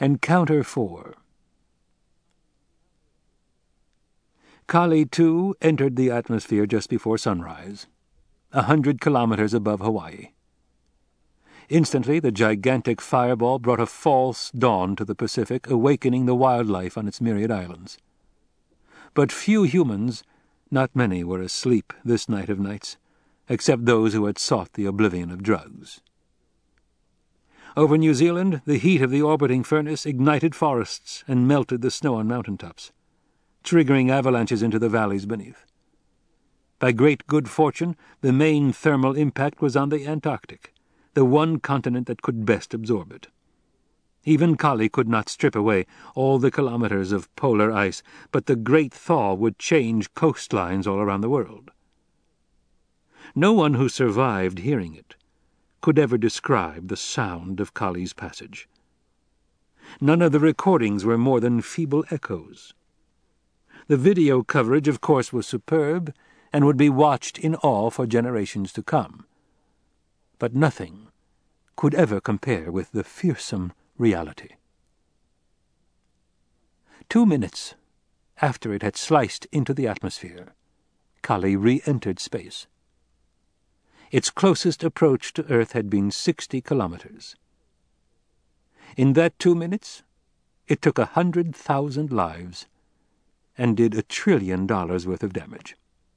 Encounter 4. Kali 2 entered the atmosphere just before sunrise, 100 kilometers above Hawaii. Instantly, the gigantic fireball brought a false dawn to the Pacific, awakening the wildlife on its myriad islands. But few humans, not many, were asleep this night of nights, except those who had sought the oblivion of drugs. Over New Zealand, the heat of the orbiting furnace ignited forests and melted the snow on mountaintops, triggering avalanches into the valleys beneath. By great good fortune, the main thermal impact was on the Antarctic, the one continent that could best absorb it. Even Kali could not strip away all the kilometers of polar ice, but the great thaw would change coastlines all around the world. No one who survived hearing it could ever describe the sound of Kali's passage. None of the recordings were more than feeble echoes. The video coverage, of course, was superb and would be watched in awe for generations to come. But nothing could ever compare with the fearsome reality. 2 minutes after it had sliced into the atmosphere, Kali re-entered space. Its closest approach to Earth had been 60 kilometers. In that 2 minutes, it took 100,000 lives and did $1 trillion worth of damage.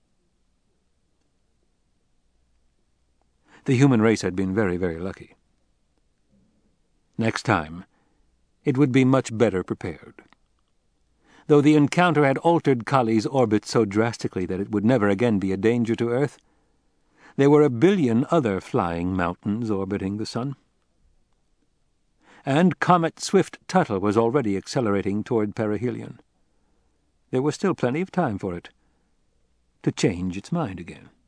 The human race had been very, very lucky. Next time, it would be much better prepared. Though the encounter had altered Kali's orbit so drastically that it would never again be a danger to Earth, there were 1 billion other flying mountains orbiting the sun. And Comet Swift-Tuttle was already accelerating toward perihelion. There was still plenty of time for it to change its mind again.